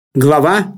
Глава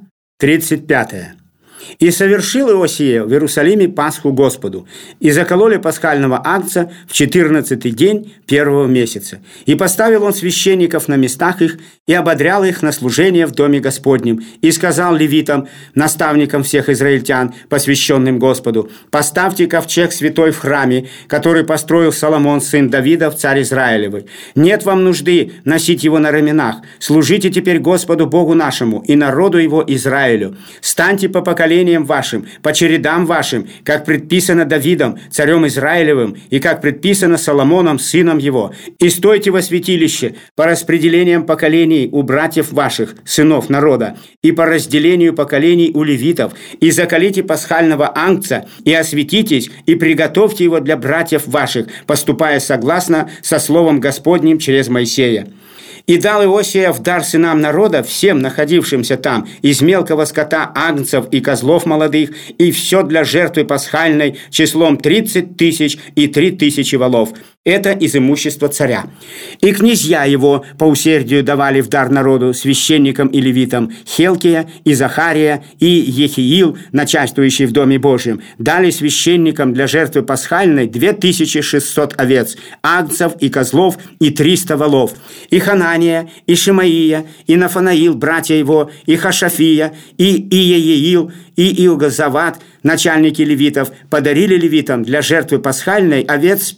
35. «И совершил Иосия в Иерусалиме Пасху Господу, и закололи пасхального агнца в 14-й день первого месяца. И поставил он священников на местах их, и ободрял их на служение в доме Господнем, и сказал левитам, наставникам всех израильтян, посвященным Господу: поставьте ковчег святой в храме, который построил Соломон, сын Давидов, царь Израилевый. Нет вам нужды носить его на раменах. Служите теперь Господу Богу нашему и народу его Израилю. Станьте по поколениям вашим, по чередам вашим, как предписано Давидом, царем Израилевым, и как предписано Соломоном, сыном его. И стойте во святилище по распределениям поколений у братьев ваших, сынов народа, и по разделению поколений у левитов, и заколите пасхального агнца, и осветитесь, и приготовьте его для братьев ваших, поступая согласно со словом Господним через Моисея. И дал Иосия в дар сынам народа, всем находившимся там, из мелкого скота агнцев и козлов молодых, и все для жертвы пасхальной числом 30 тысяч и 3 тысячи волов. Это из имущества царя. И князья его по усердию давали в дар народу, священникам и левитам: Хелкия и Захария и Ехиил, начальствующий в Доме Божьем, дали священникам для жертвы пасхальной 2600 овец, агнцев и козлов и 300 волов. И Ханания, и Шимаия, и Нафанаил, братья его, и Хашафия, и Иеиил, и Иогазават, начальники левитов, подарили левитам для жертвы пасхальной овец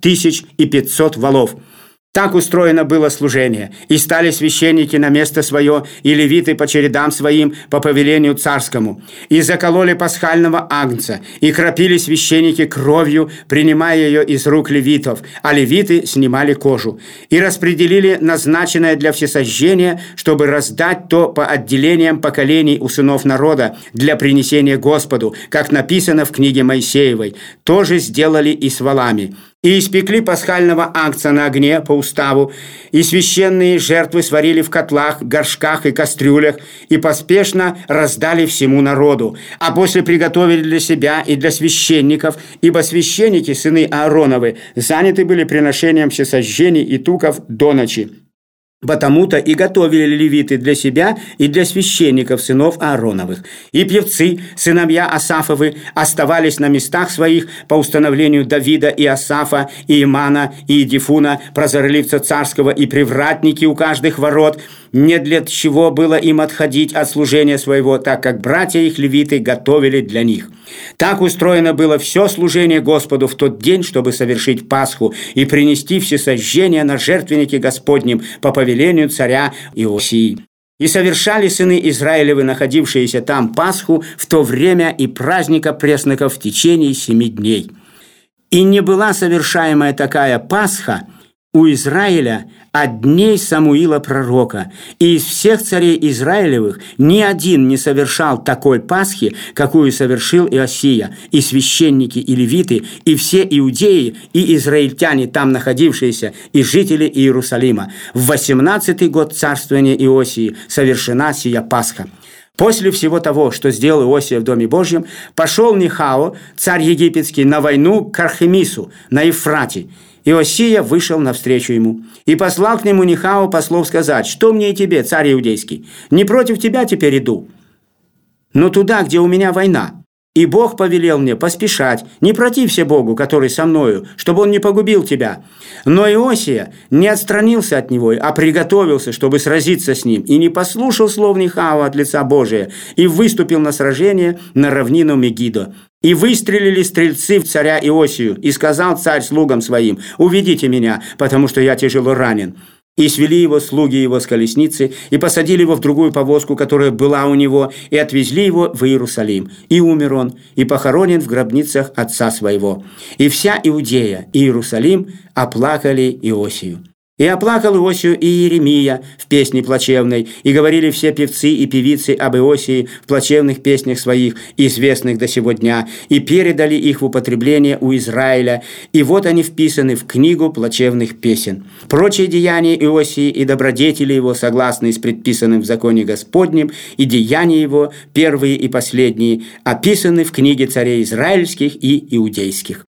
5500 волов. Так устроено было служение, и стали священники на место свое, и левиты по чередам своим, по повелению царскому. И закололи пасхального агнца, и кропили священники кровью, принимая ее из рук левитов, а левиты снимали кожу. И распределили назначенное для всесожжения, чтобы раздать то по отделениям поколений у сынов народа для принесения Господу, как написано в книге Моисеевой. То же сделали и с волами. И испекли пасхального агнца на огне по уставу, и священные жертвы сварили в котлах, горшках и кастрюлях, и поспешно раздали всему народу. А после приготовили для себя и для священников, ибо священники, сыны Аароновы, заняты были приношением всесожжений и туков до ночи. Потому-то и готовили левиты для себя и для священников, сынов Аароновых. И певцы, сыновья Асафовы, оставались на местах своих по установлению Давида и Асафа, и Имана, и Едифуна, прозорливца царского, и привратники у каждых ворот. Не для чего было им отходить от служения своего, так как братья их левиты готовили для них. Так устроено было все служение Господу в тот день, чтобы совершить Пасху и принести всесожжение на жертвеннике Господнем по повелению царя Иосии. И совершали сыны Израилевы, находившиеся там, Пасху в то время и праздника пресноков в течение 7 дней. И не была совершаемая такая Пасха у Израиля от дней Самуила пророка, и из всех царей Израилевых ни один не совершал такой Пасхи, какую совершил Иосия, и священники, и левиты, и все иудеи, и израильтяне, там находившиеся, и жители Иерусалима. В 18-й год царствования Иосии совершена сия Пасха. После всего того, что сделал Иосия в Доме Божьем, пошел Нехао, царь египетский, на войну к Кархемису, на Ефрате. Иосия вышел навстречу ему и послал к нему Нехао послов сказать: «Что мне и тебе, царь иудейский? Не против тебя теперь иду, но туда, где у меня война. И Бог повелел мне поспешать, не протився Богу, который со мною, чтобы он не погубил тебя». Но Иосия не отстранился от него, а приготовился, чтобы сразиться с ним, и не послушал слов Нехао от лица Божия, и выступил на сражение на равнину Мегидо. И выстрелили стрельцы в царя Иосию, и сказал царь слугам своим: «Уведите меня, потому что я тяжело ранен». И свели его слуги его с колесницы, и посадили его в другую повозку, которая была у него, и отвезли его в Иерусалим. И умер он, и похоронен в гробницах отца своего. И вся Иудея и Иерусалим оплакали Иосию. И оплакал Иосию и Иеремия в песне плачевной, и говорили все певцы и певицы об Иосии в плачевных песнях своих, известных до сего дня, и передали их в употребление у Израиля, и вот они вписаны в книгу плачевных песен. Прочие деяния Иосии и добродетели его, согласные с предписанным в законе Господнем, и деяния его, первые и последние, описаны в книге царей израильских и иудейских.